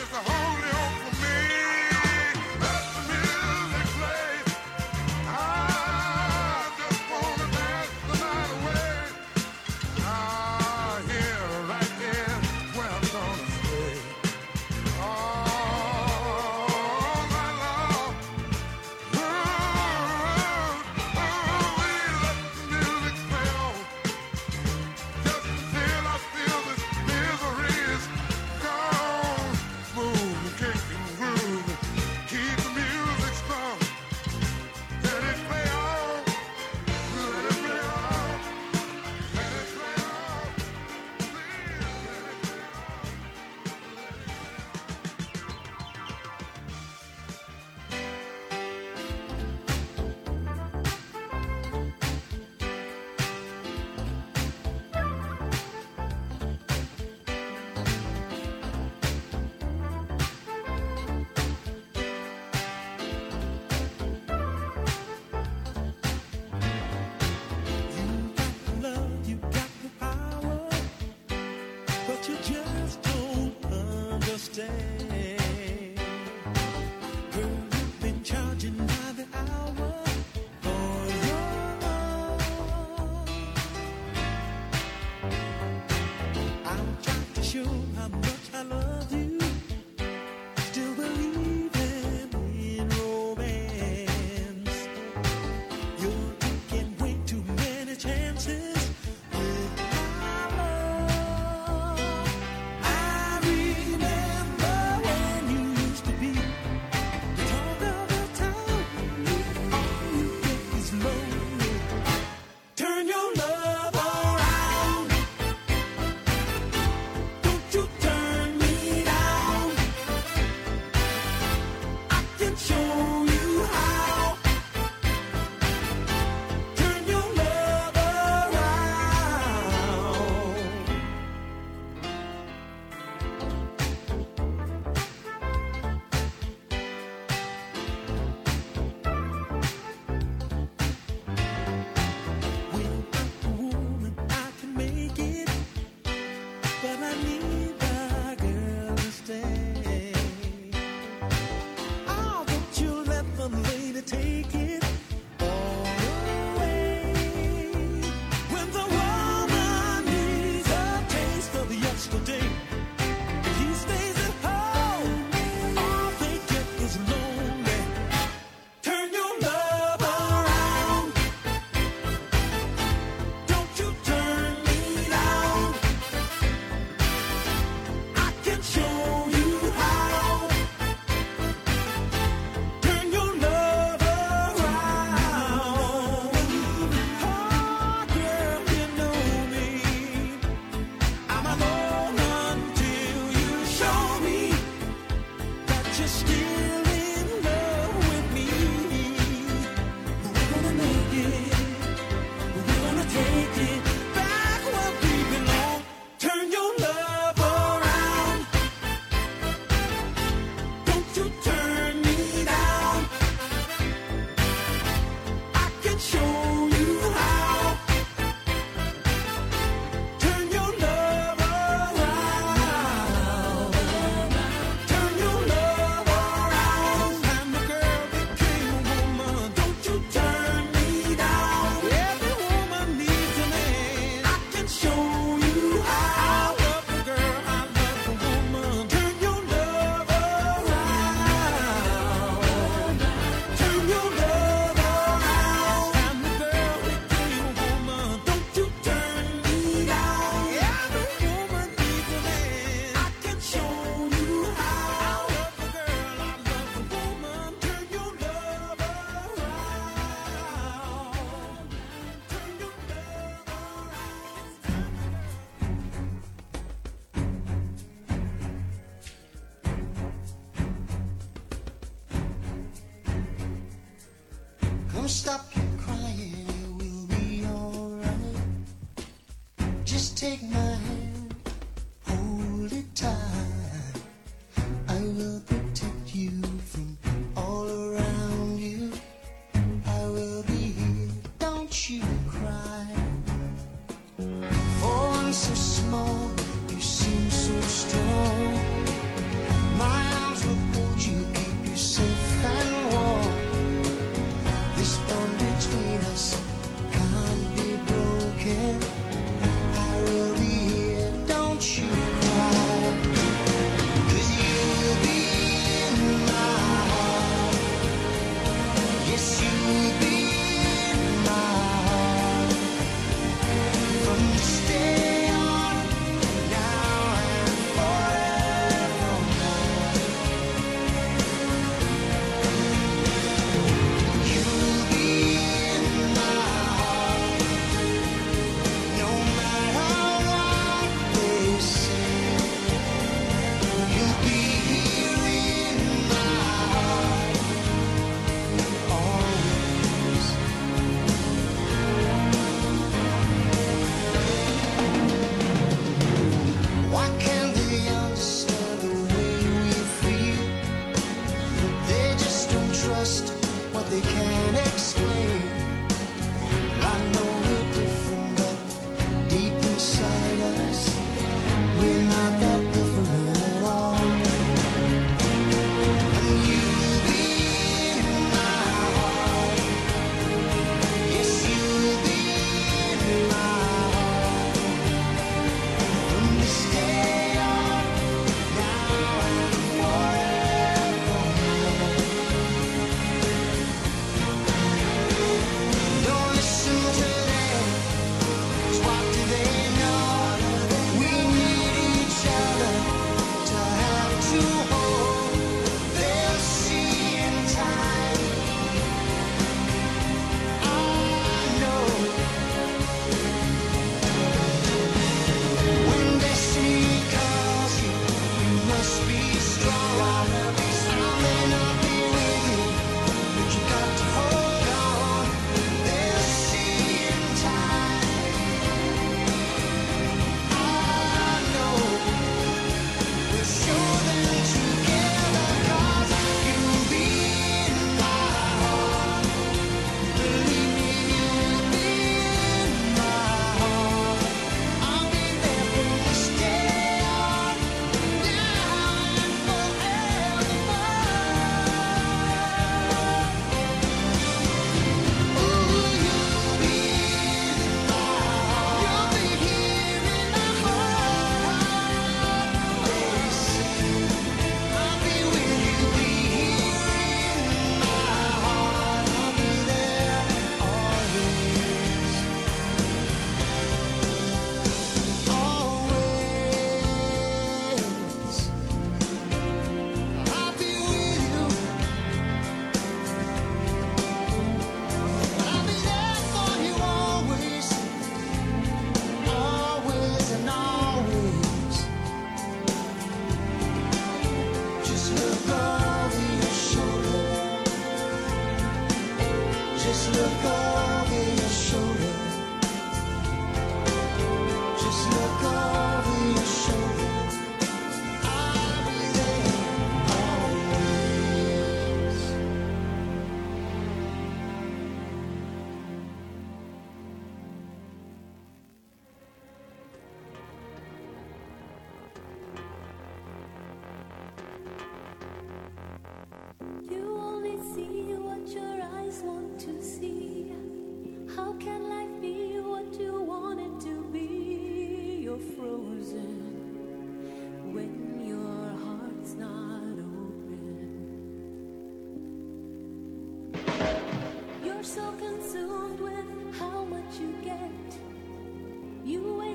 stop your crying, it will be alright. Just take my hand, hold it tight. I will protect you from all around you. I will be here, don't you cry. For one so small, you seem so strong. My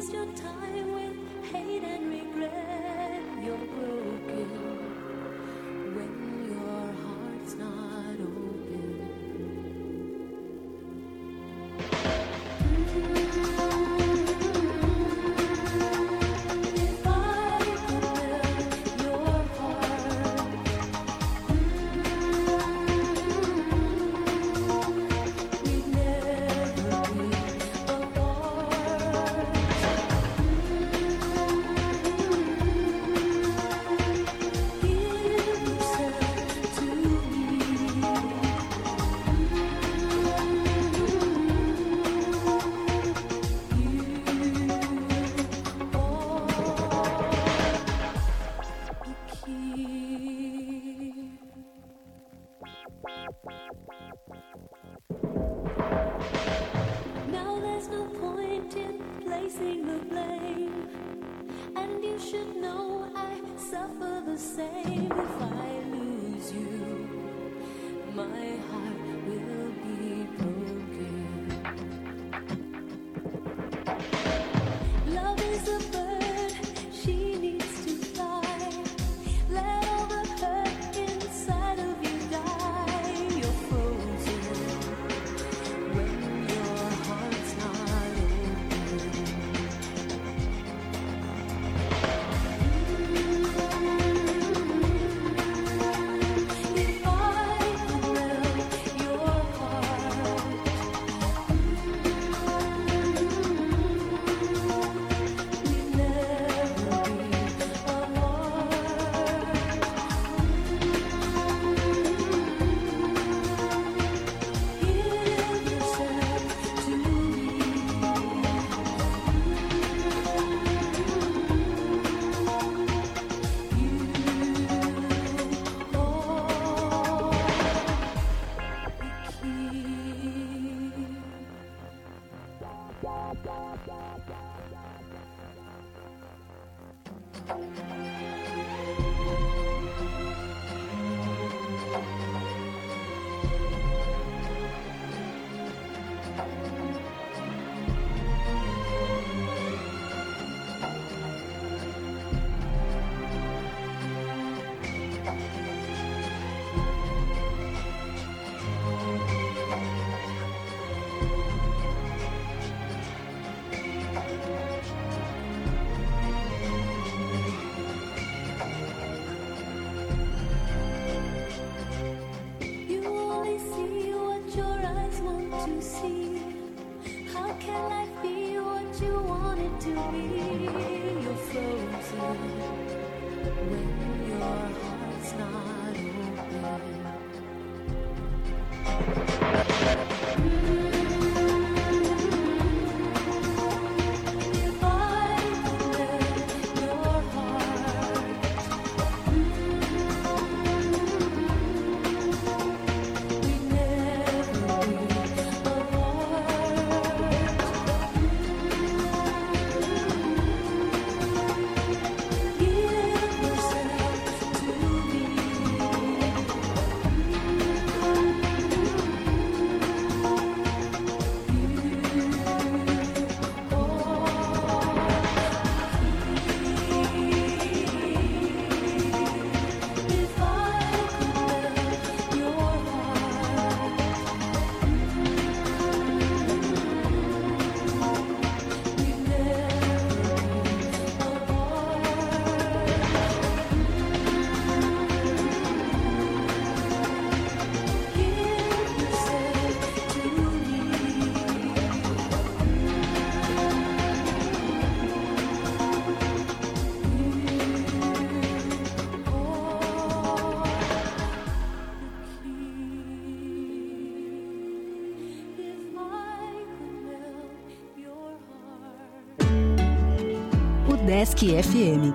Desk FM.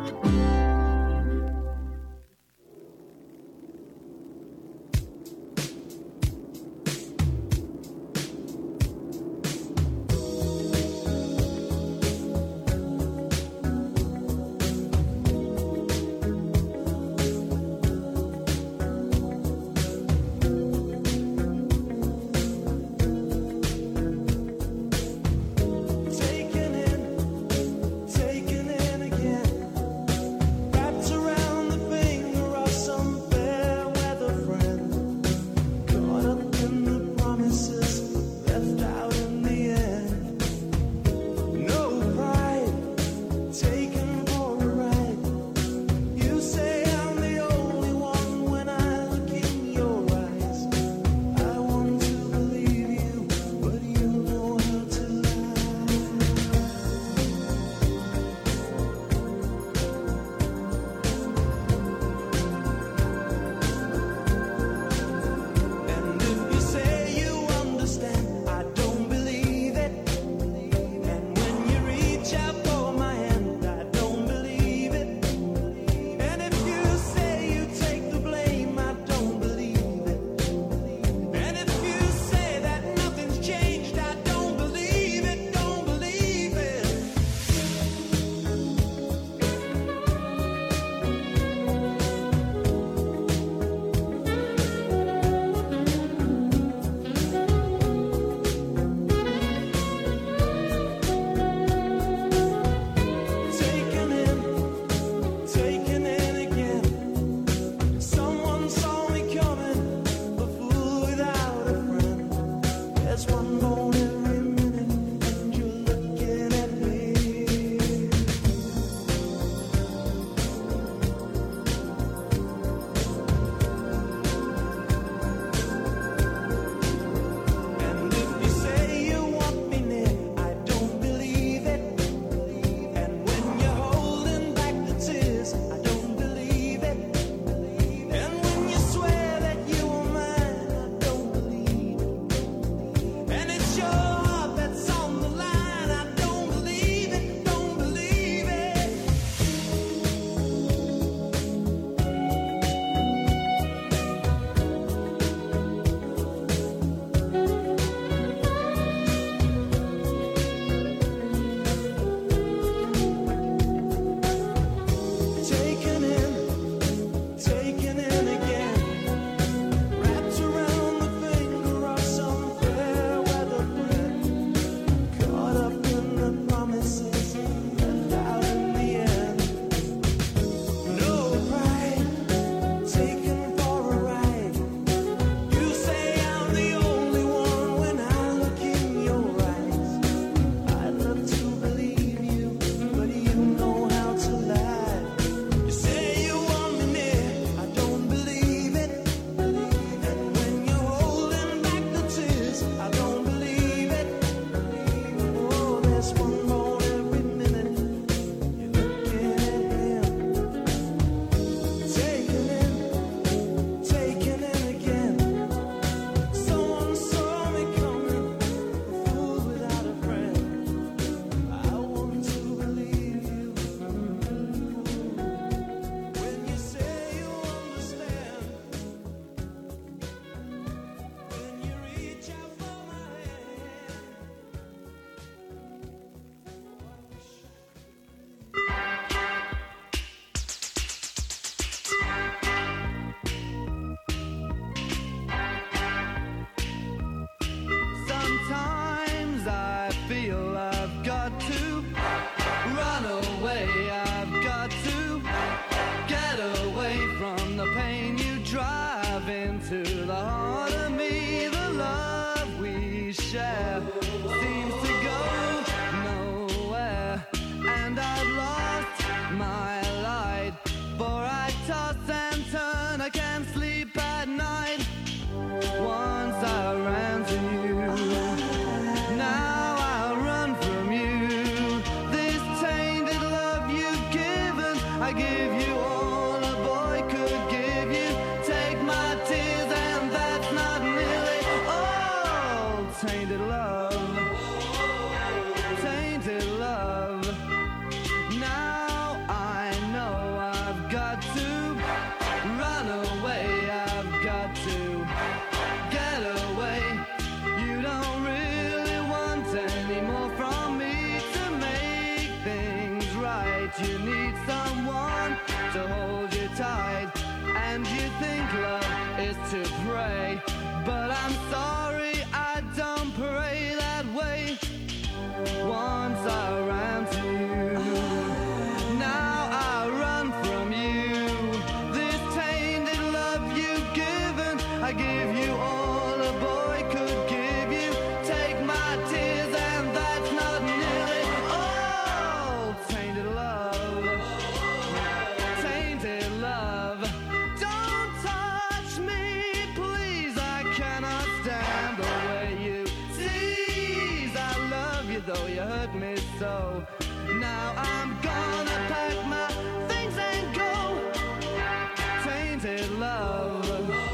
away, I've got to get away. You don't really want any more from me to make things right. You need someone to hold you tight, and you think love is to pray, but I'm sorry, I don't pray that way. Once I ran to you, now I run from you. This tainted love you've given, I give you all a boy could give you. Take my tears and that's not nearly all. Tainted love, tainted love. Don't touch me, please, I cannot stand the way you tease. I love you though you hurt me so. Now I'm gonna pack my things and go. Tainted love,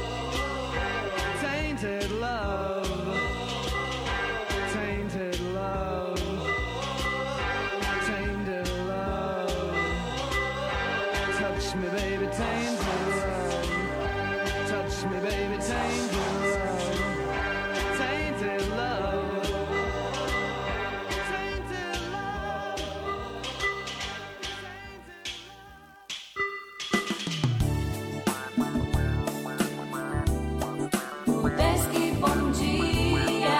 tainted love, tainted love, tainted love. Touch me, baby, tainted love. Touch me, baby, tainted love. Tainted love. Tainted love. Udesky, bom dia.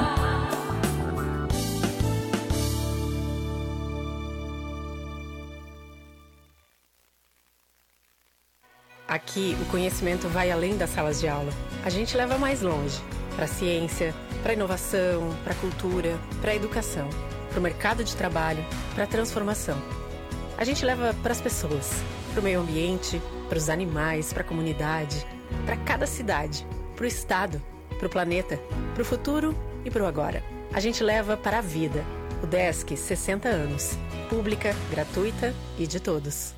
Aqui, o conhecimento vai além das salas de aula. A gente leva mais longe, para a ciência, para a inovação, para a cultura, para a educação, para o mercado de trabalho, para a transformação. A gente leva para as pessoas, para o meio ambiente, para os animais, para a comunidade, para cada cidade, para o estado, para o planeta, para o futuro e para o agora. A gente leva para a vida. Udesky, 60 anos. Pública, gratuita e de todos.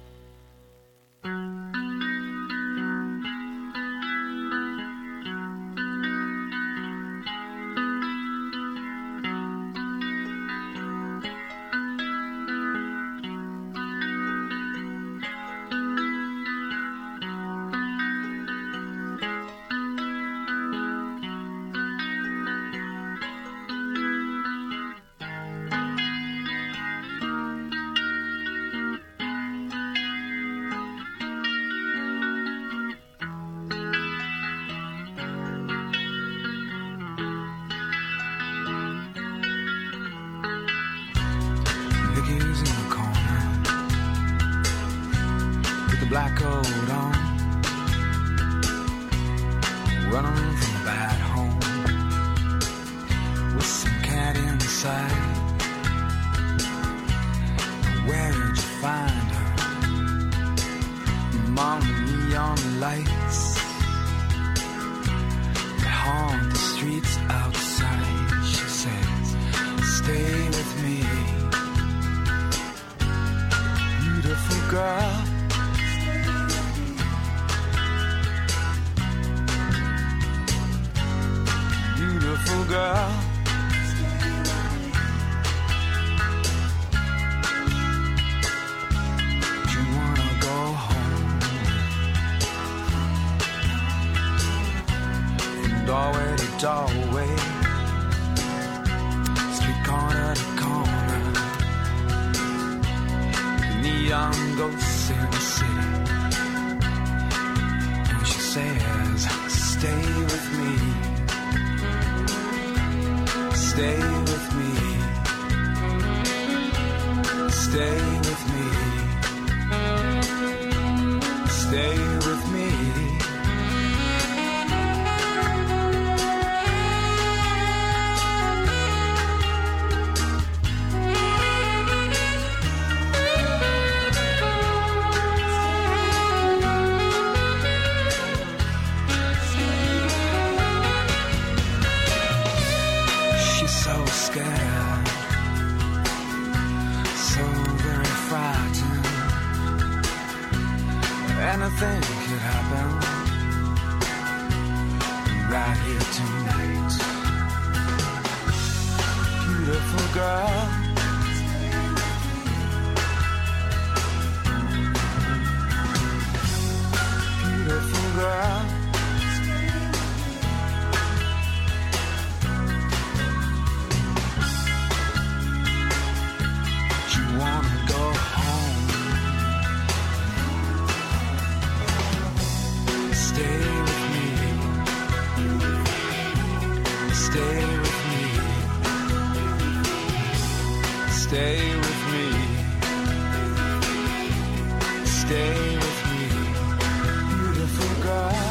Nicky's in the corner with the black coat on, running from a bad home with some cat inside. Where did you find her? Among the neon lights that haunt the streets outside. She says, stay with me, beautiful girl. Beautiful girl. Do you wanna go home? From doorway to doorway, street corner to corner, neon ghosts in the city. And she says, stay with me, stay with me, stay with me, stay with me. Scared, so very frightened. Anything could happen right here tonight. Beautiful girl, Stay with me. Stay with me. Stay with me. Stay with me, beautiful girl.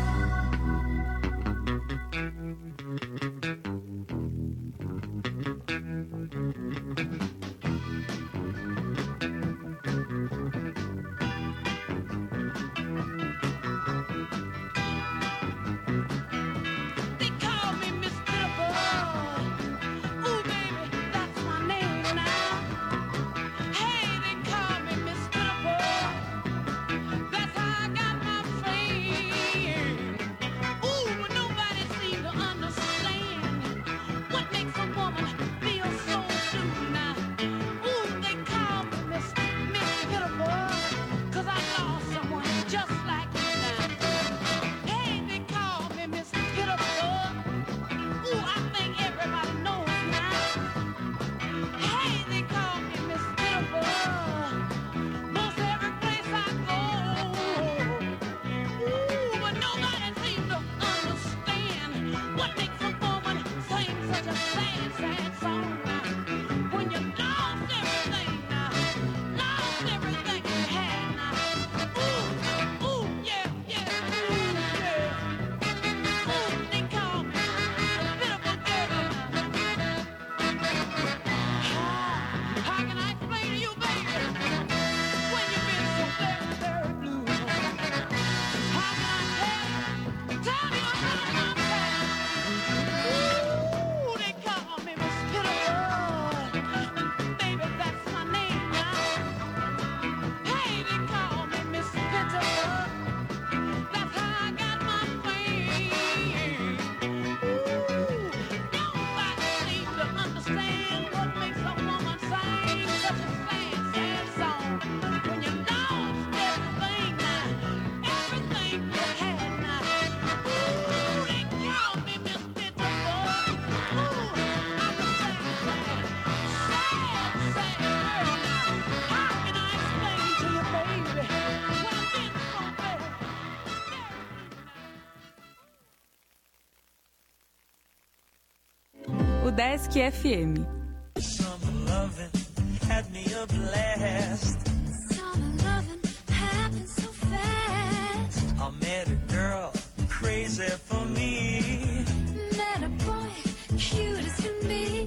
Desk FM. Summer loving had me a blast. Summer loving happened so fast. I met a girl crazy for me. Met a boy cute as can be.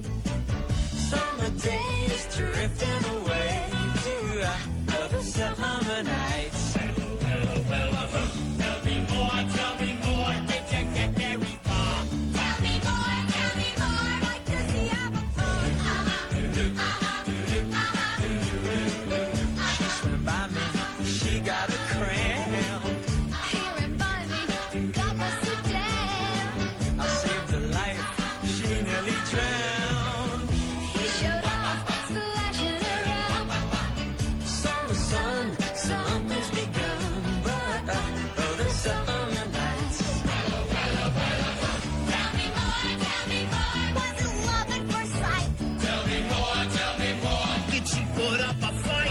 Summer days drifting away to other summer nights. Tell me more, tell me more. Did you get very far? Tell me more, like does he have a phone? She swam by me, she got a cramp. Here by me, God bless her down. I saved her life, she nearly drowned. He showed off, splashing around. Summer sun, something's begun, but other summer nights. Tell me more, was it love at first sight? Tell me more, did she put up a fight?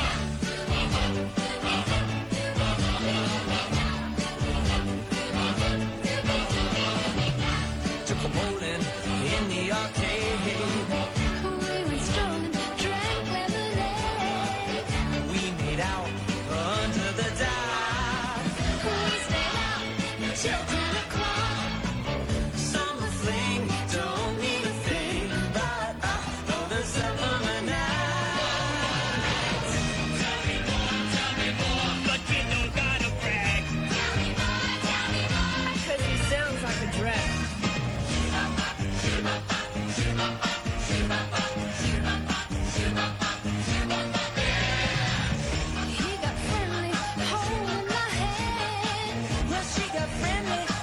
Took a bowling in the arcade. We went strolling, drank lemonade. We made out under the dive. We stayed out till 10 o'clock. Summer fling, don't need a thing, but other summer nights. Tell me more, but you don't gotta brag. Tell me more, Because he sounds like a dress. he got friendly, holding my hand. Well, she got friendly,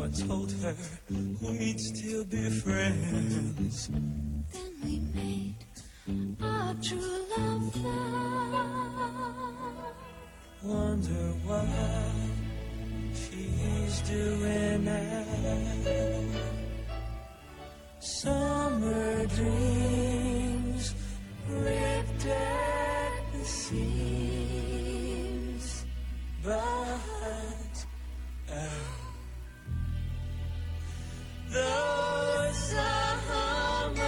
told her we'd still be friends. Then we made our true love vow. Wonder what she's doing now. Summer dreams ripped at the seams, but the summer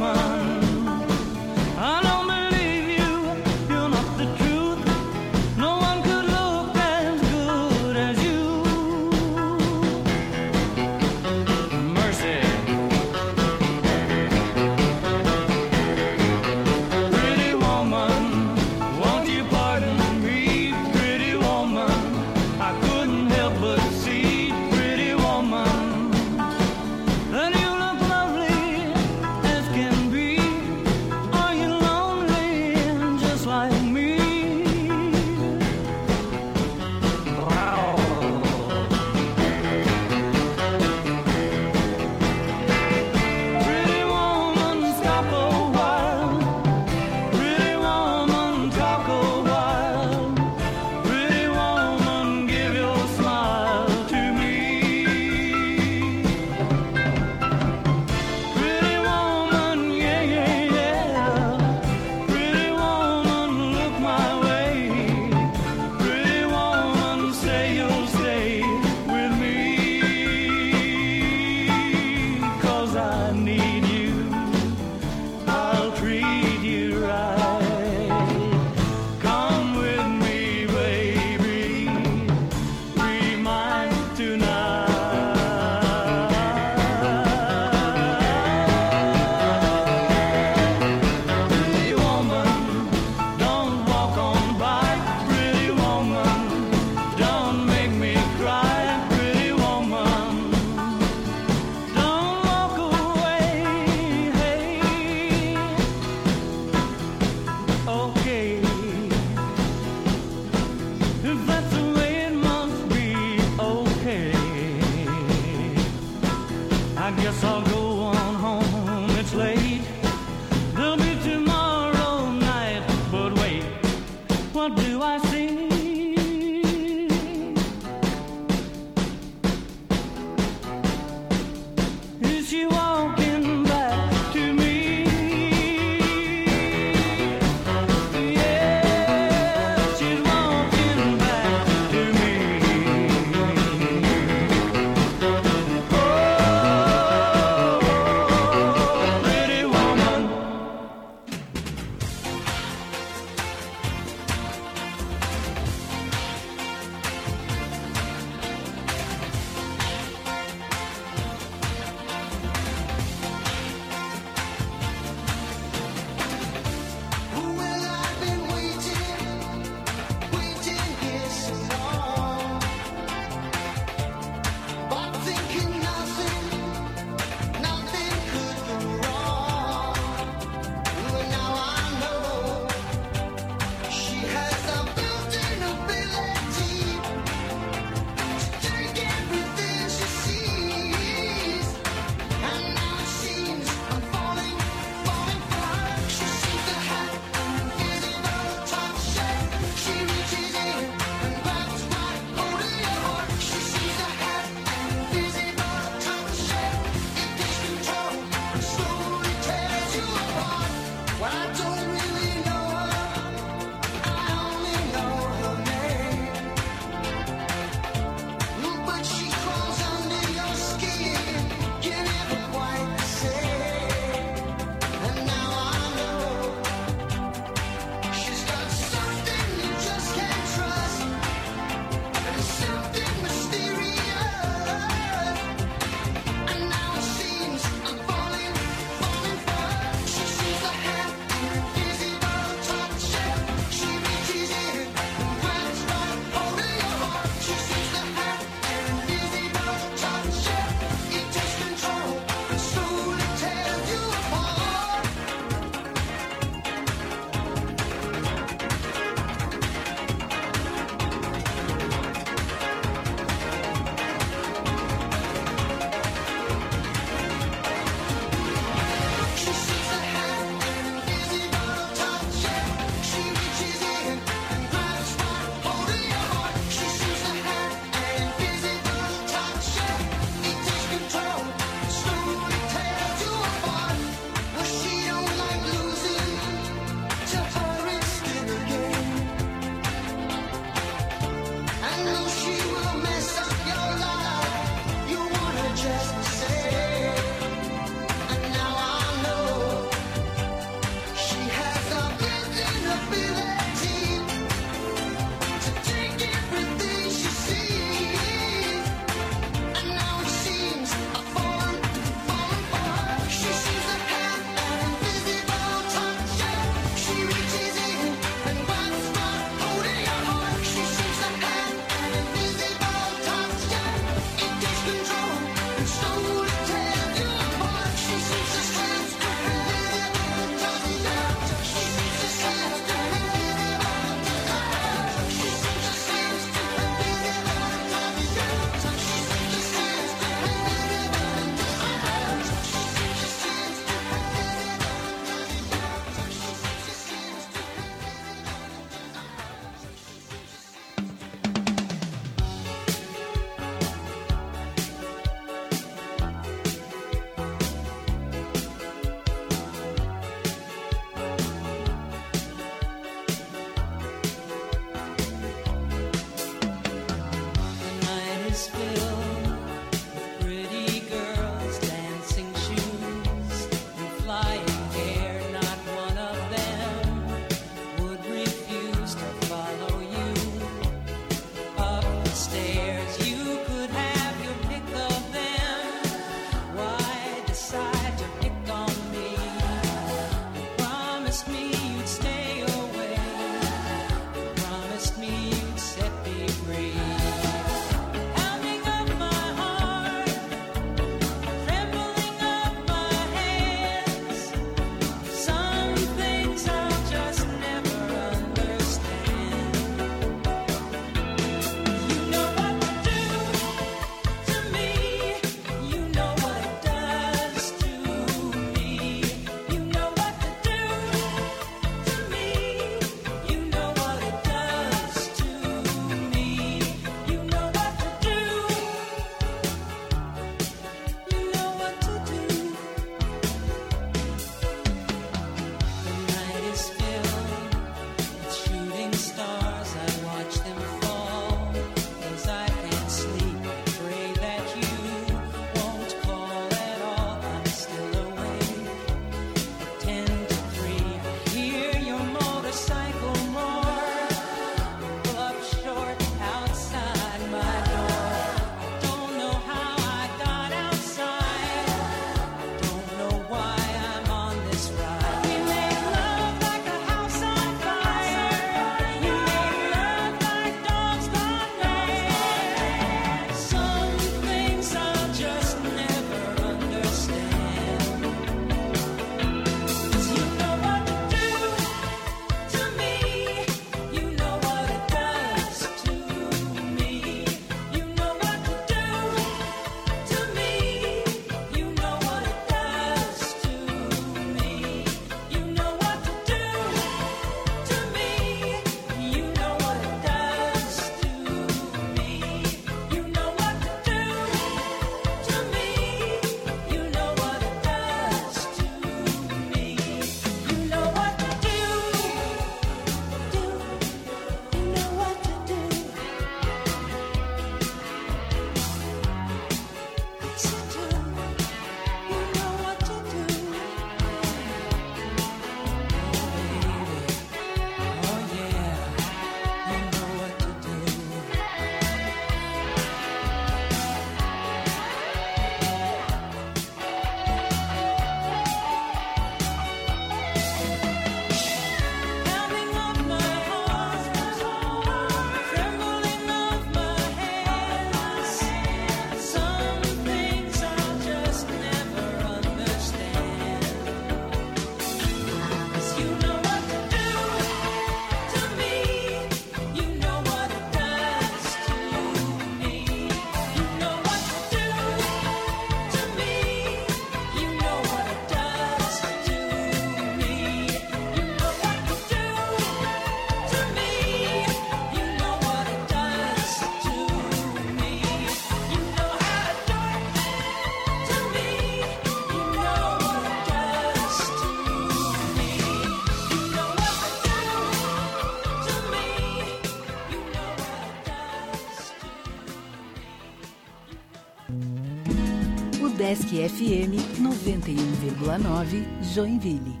Sesc FM 91,9 Joinville.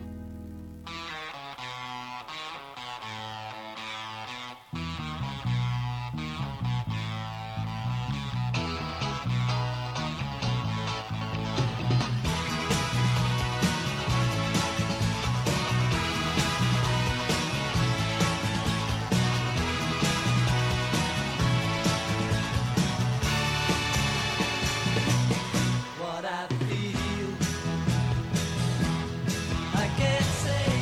What I feel, I can't say.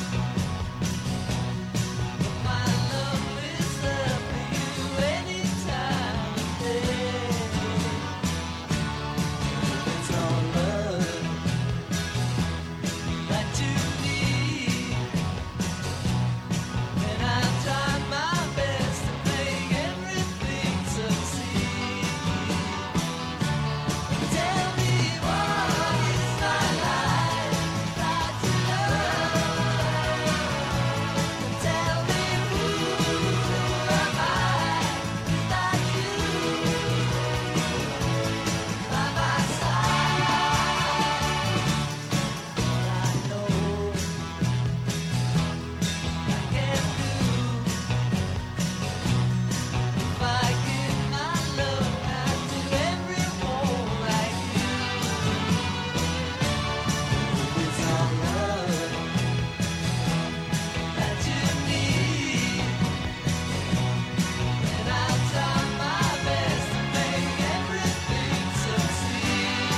But my love is there for you anytime, It's all love that you need, and I try my best to make everything succeed. Tell me what is my life without your love? Tell me who am I without you by my side? All I know I can't do if I give my love out to everyone like you. It's all love that you need, and I'll try my best to make everything succeed.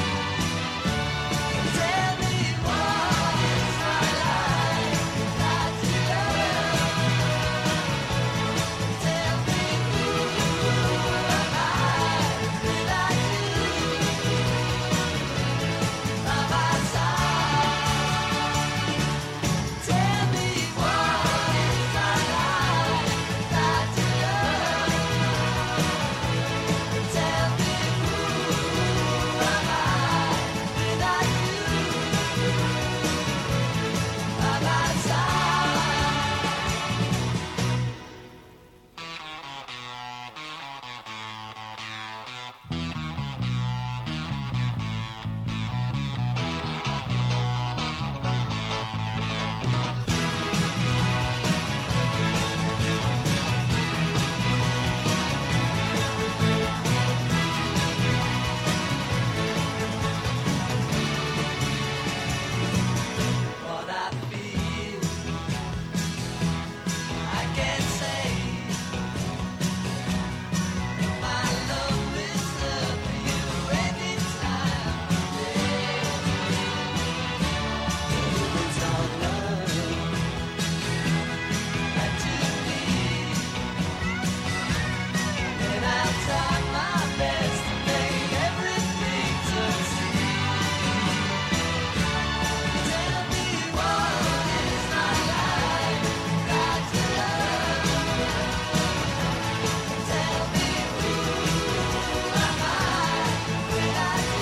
Tell me what is my life without your love? Tell me who am I without you by my side? Tell me what is my life without your love? Tell me who am I without you by my What I feel, I can't say. My love is there for you anytime, It's all love that you need, and I'll try my best to make everything succeed. Tell me what is my life without your love? Tell me who am I without you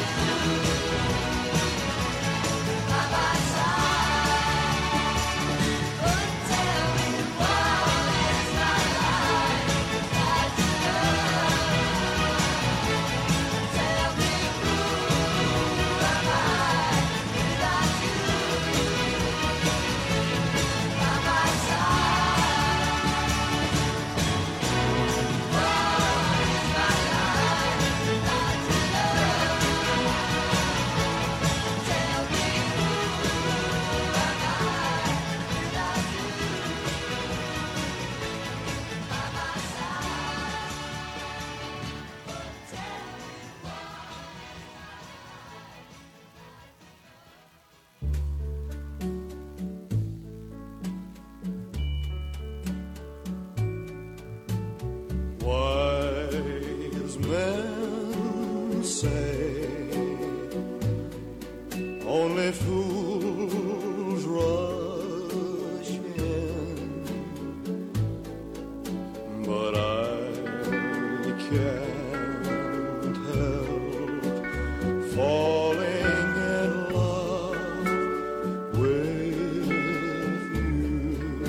by my side? Oh, tell me what is my life without your love? Tell me who am I without you by my side? What is my life without your love? Tell me who am I without you by my side? Wise men say only fools rush in, but I can't help falling in love with you.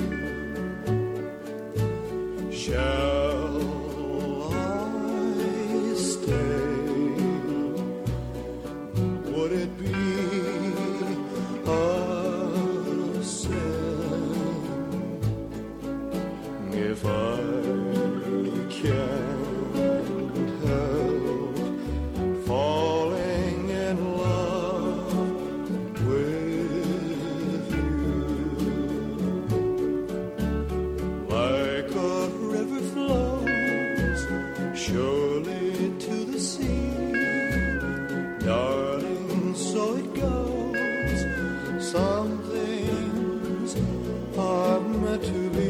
Shall I stay it goes. Some things are meant to be.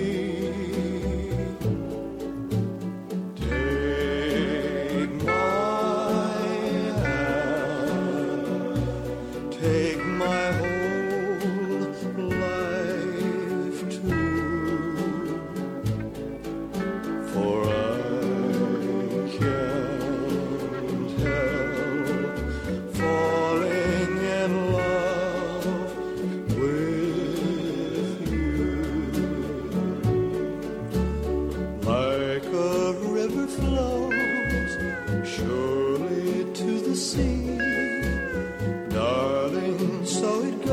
Take my hand, take my whole life too, for I can't help falling in love with you. Like a river flows surely to the sea, darling, so it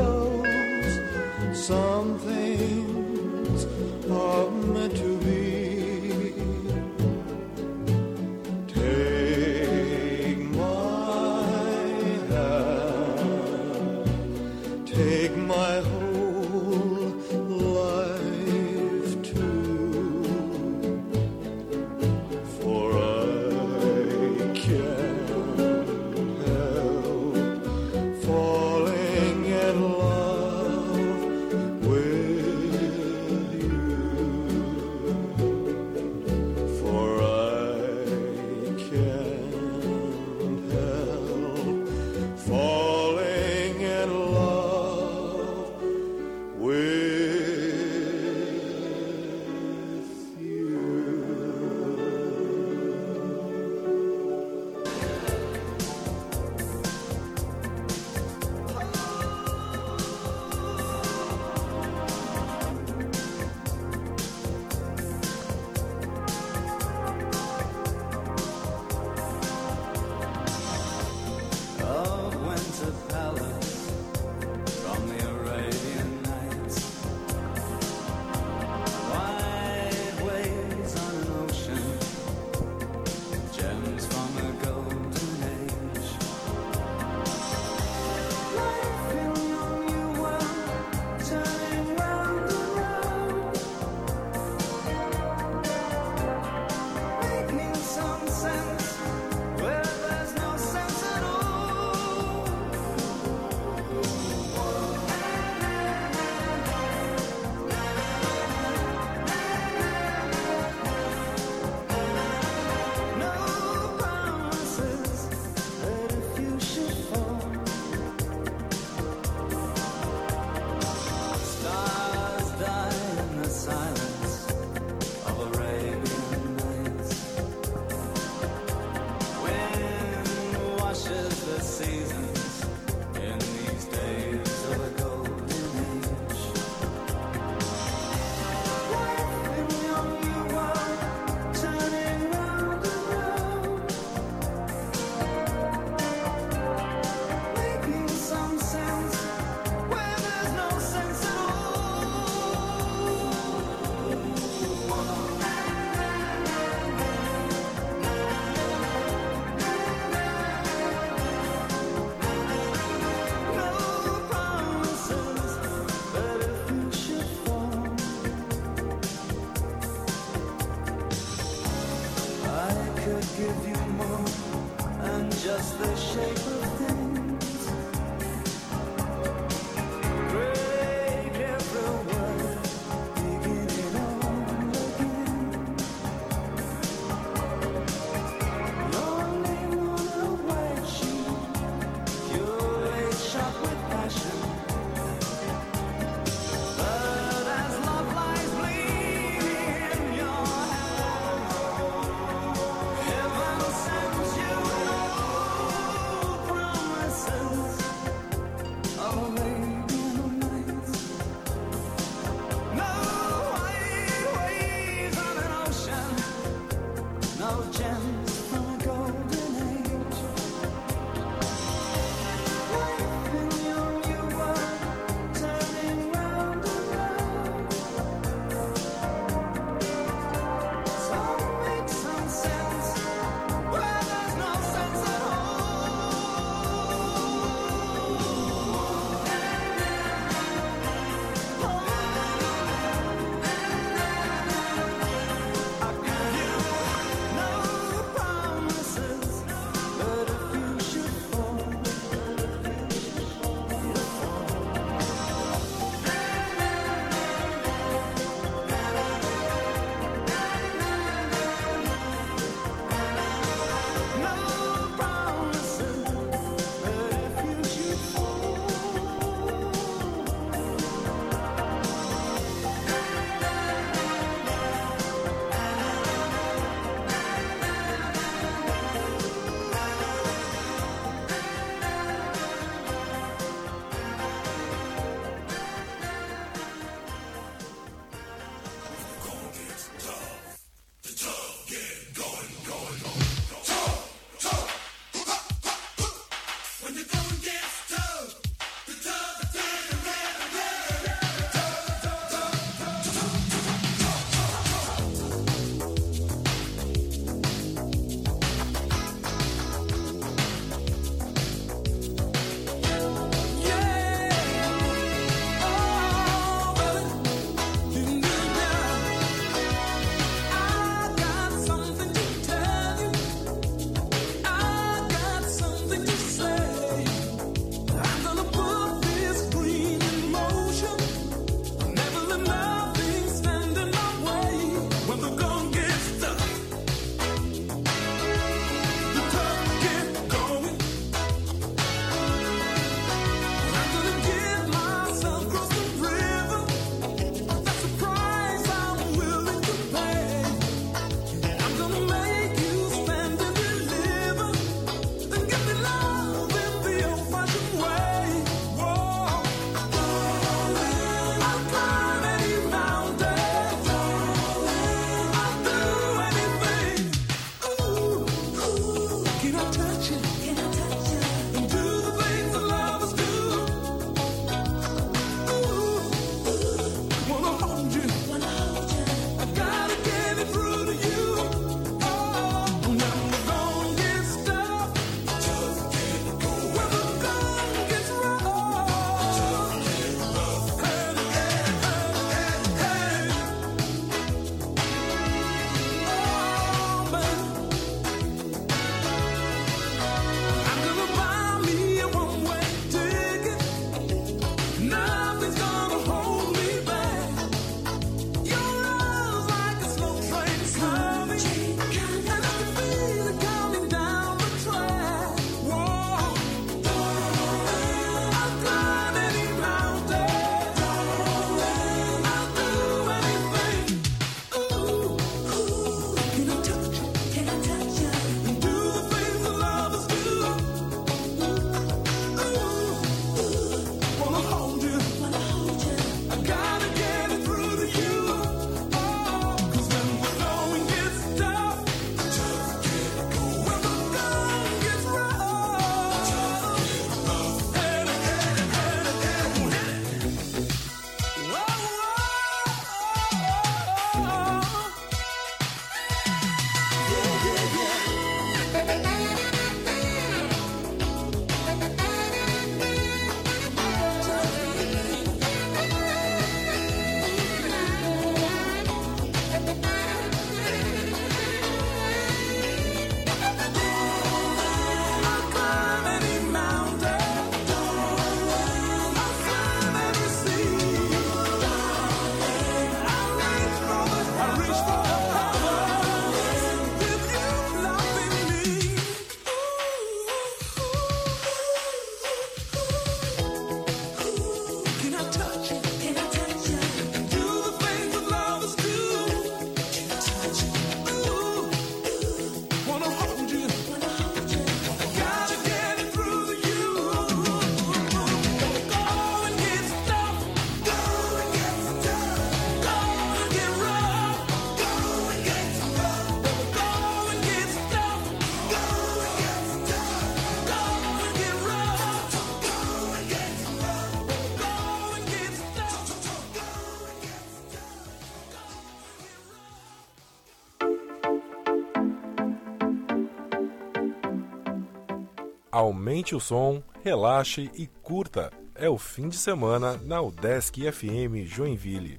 Aumente o som, relaxe e curta. É o fim de semana na UDESC FM Joinville.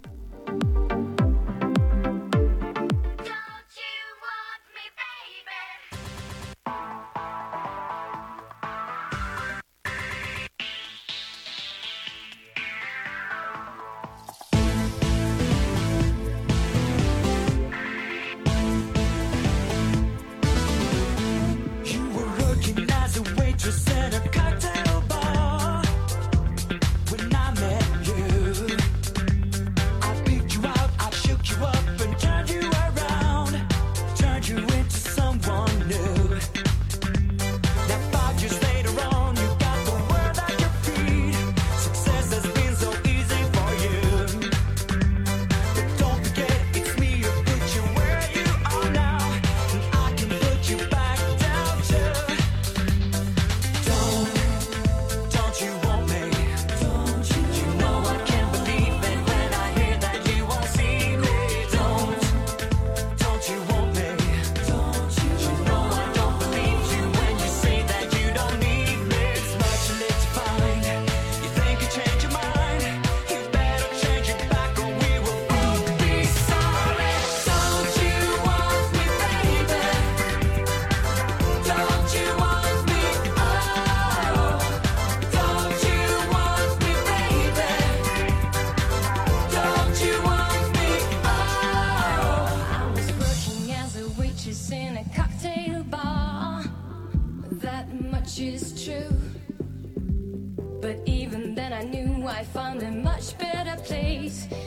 But even then I knew I found a much better place.